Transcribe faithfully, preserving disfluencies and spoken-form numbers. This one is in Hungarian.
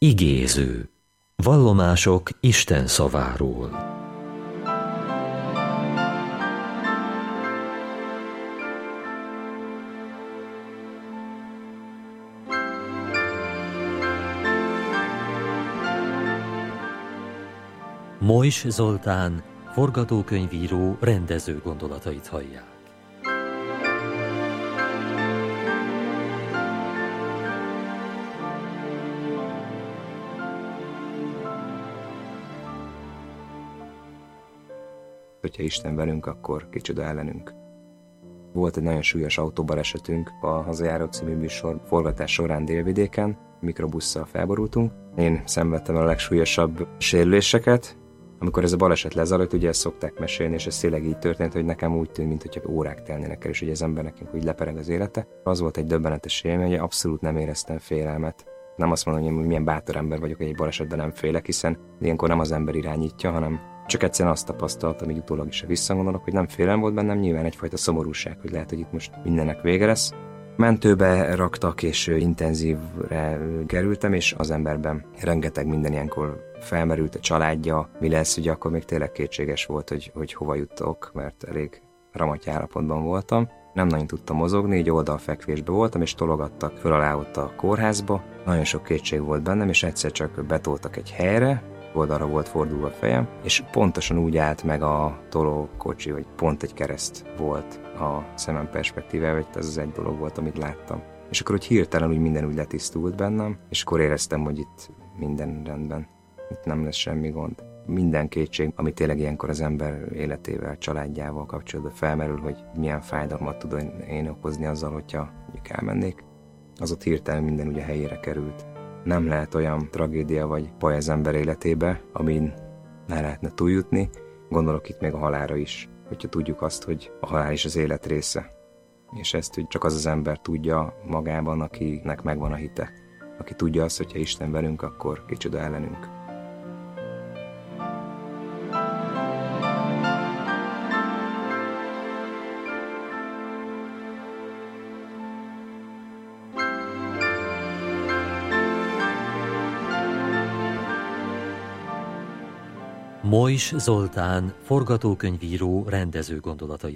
Igéző. Vallomások Isten szaváról. Mojs Zoltán, forgatókönyvíró, rendező gondolatait hallják. Hogyha Isten velünk, akkor kicsoda ellenünk. Volt egy nagyon súlyos autóbalesetünk a Hazajáró című műsor forgatás során Délvidéken, mikrobusszal felborultunk. Én szenvedtem a legsúlyosabb sérüléseket. Amikor ez a baleset lezajlott, ugye ezt szokták mesélni, és ez tényleg így történt, hogy nekem úgy tűnt, mintha órák telnének el, és ugye az embernek úgy lepereg az élete. Az volt egy döbbenetes élmény, hogy abszolút nem éreztem félelmet. Nem azt mondom, hogy milyen bátor ember vagyok, hogy egy balesetben nem félek, hiszen ilyenkor nem az ember irányítja, hanem csak egyszerűen azt tapasztaltam, így utólag is visszagondolok, hogy nem félelem volt bennem, nyilván egyfajta szomorúság, hogy lehet, hogy itt most mindennek vége lesz. Mentőbe raktak, és intenzívre kerültem, és az emberben rengeteg minden ilyenkor felmerült, a családja, mi lesz, ugye akkor még tényleg kétséges volt, hogy, hogy hova jutok, mert elég ramaty állapotban voltam. Nem nagyon tudtam mozogni, így oldalfekvésben voltam, és tologattak föl alá ott a kórházba. Nagyon sok kétség volt bennem, és egyszer csak betoltak egy helyre, oldalra volt fordulva a fejem, és pontosan úgy állt meg a tolókocsi, hogy pont egy kereszt volt a szemem perspektívája, hogy ez az egy dolog volt, amit láttam. És akkor úgy hirtelen úgy minden úgy letisztult bennem, és akkor éreztem, hogy itt minden rendben, itt nem lesz semmi gond. Minden kétség, ami tényleg ilyenkor az ember életével, családjával kapcsolatban felmerül, hogy milyen fájdalmat tud én okozni azzal, hogyha mondjuk elmennék, az ott hirtelen minden ugye helyére került. Nem lehet olyan tragédia vagy baj az ember életébe, amin ne lehetne túljutni. Gondolok itt még a halálra is, hogyha tudjuk azt, hogy a halál is az élet része. És ezt hogy csak az az ember tudja magában, akinek megvan a hite. Aki tudja azt, hogyha Isten velünk, akkor kicsoda ellenünk. Mojs Zoltán, forgatókönyvíró, rendező gondolatait